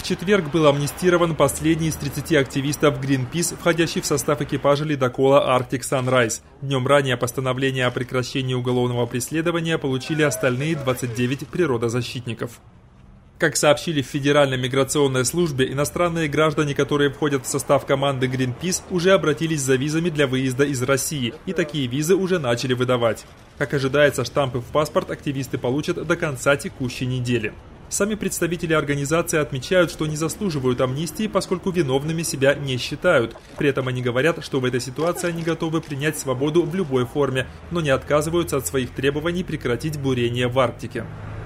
четверг был амнистирован последний из 30 активистов Greenpeace, входящий в состав экипажа ледокола Arctic Sunrise. Днем ранее постановление о прекращении уголовного преследования получили остальные 29 природозащитников. Как сообщили в Федеральной миграционной службе, иностранные граждане, которые входят в состав команды Greenpeace, уже обратились за визами для выезда из России, и такие визы уже начали выдавать. Как ожидается, штампы в паспорт активисты получат до конца текущей недели. Сами представители организации отмечают, что не заслуживают амнистии, поскольку виновными себя не считают. При этом они говорят, что в этой ситуации они готовы принять свободу в любой форме, но не отказываются от своих требований прекратить бурение в Арктике.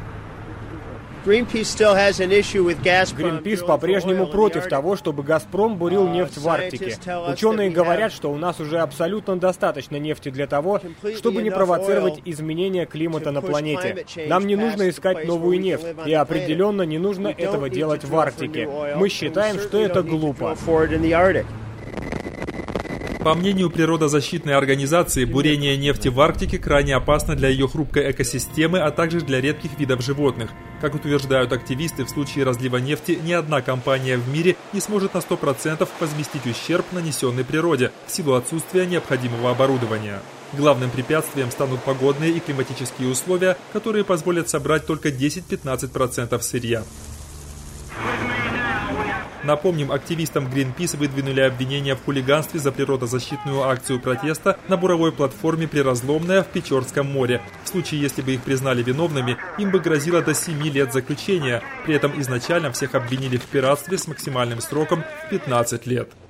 Greenpeace по-прежнему против того, чтобы «Газпром» бурил нефть в Арктике. Ученые говорят, что у нас уже абсолютно достаточно нефти для того, чтобы не провоцировать изменения климата на планете. Нам не нужно искать новую нефть, и определенно не нужно этого делать в Арктике. Мы считаем, что это глупо. По мнению природозащитной организации, бурение нефти в Арктике крайне опасно для ее хрупкой экосистемы, а также для редких видов животных. Как утверждают активисты, в случае разлива нефти ни одна компания в мире не сможет на 100% возместить ущерб, нанесенный природе, в силу отсутствия необходимого оборудования. Главным препятствием станут погодные и климатические условия, которые позволят собрать только 10-15% сырья. Напомним, активистам Greenpeace выдвинули обвинения в хулиганстве за природозащитную акцию протеста на буровой платформе «Приразломная» в Печорском море. В случае, если бы их признали виновными, им бы грозило до 7 лет заключения. При этом изначально всех обвинили в пиратстве с максимальным сроком в 15 лет.